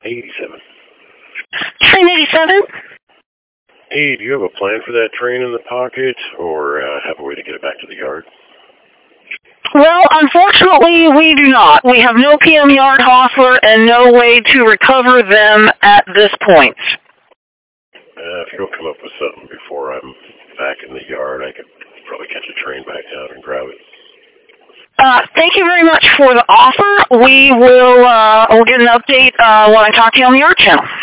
87. Train 87? Hey, do you have a plan for that train in the pocket, or have a way to get it back to the yard? Well, unfortunately, we do not. We have no PM yard hauler and no way to recover them at this point. If you'll come up with something before I'm back in the yard, I could probably catch a train back down and grab it. Thank you very much for the offer. We'll get an update when I talk to you on the yard channel.